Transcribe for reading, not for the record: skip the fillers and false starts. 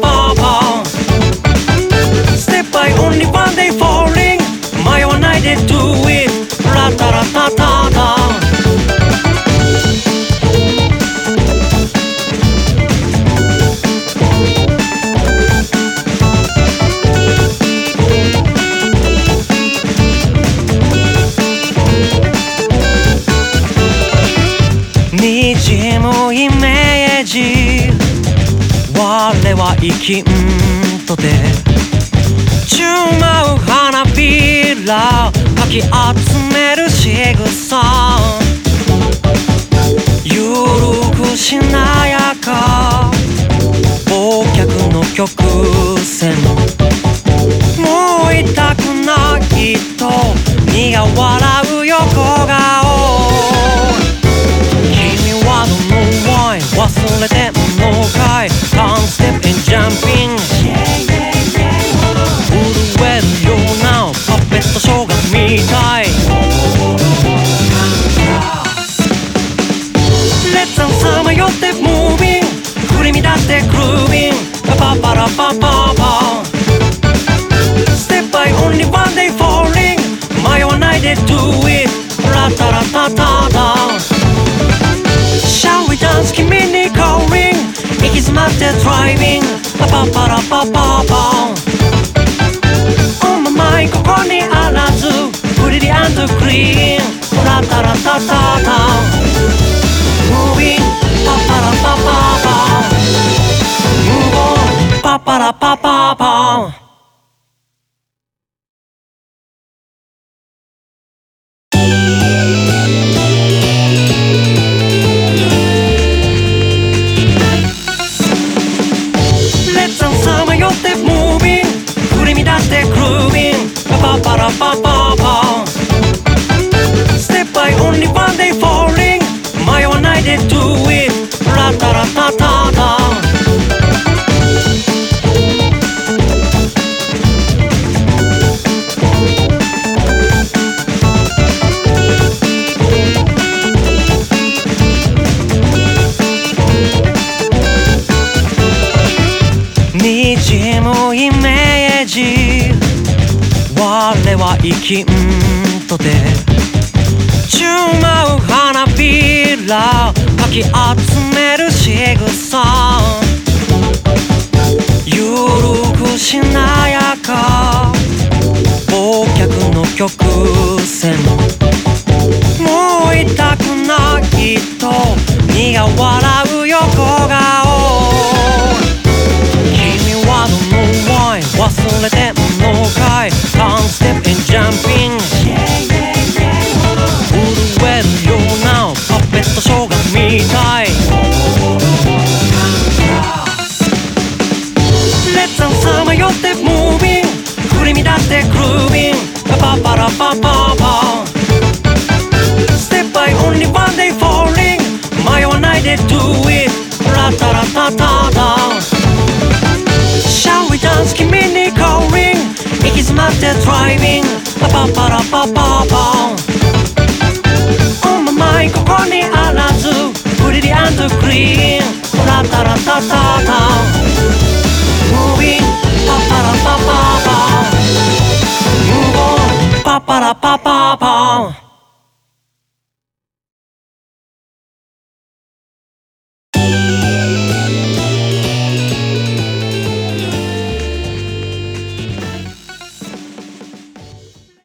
パパ Step by only one day falling 迷わないで do it ラタラタタタにじむイメージ我は生きんとて充舞う花びらかき集める仕草ゆるくしなやか忘却の曲線もう痛くないと苦笑う横顔忘れてんのかい Can't step and jumping 震えるようなパペットショーが見たい Let's さまよって moving 振り乱って grooving パパラパパパ Step by only one day falling 迷わないで do it ラタラタタタShall we dance 君に calling 行き詰まって driving パパラパパパ On my mind ここにあらず Brilliant clean ラタラタタタ Moving パパラパパパ Move on パパラパパパパパラパパパ Step by only one day falling 迷わないで do it ラタラタタタにじむイメージ我は生きんとて充舞う花びらかき集める仕草ゆるくしなやか忘却の曲線もう痛くないと苦笑う横顔君はどのワイン忘れてんのかい Can't step and jumping 震えるようなパペットショーが見たい Let's さまよって moving 振り乱って grooving パパラパパパ Step by only one day falling 迷わないで do it ラタラタタタ Shall we dance 君に calling 行き詰まって driving パパラパパパ On my mind ここにあらず Brilliant clean ラタラタタタ Moving パパラパパパ Move on パパラパパパ